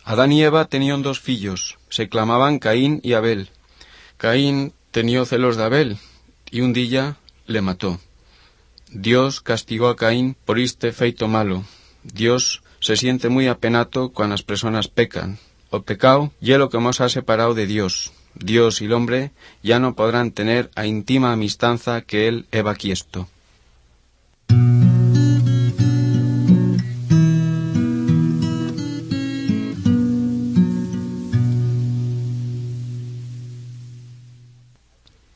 Adán y Eva tenían dos fillos, se clamaban Caín y Abel. Caín tenía celos de Abel, y un día le mató. Dios castigó a Caín por este feito malo. Dios se siente muy apenato cuando las personas pecan. O pecado ye lo que mos ha separado de Dios. Dios y el hombre ya no podrán tener a íntima amistanza que él heba quiesto.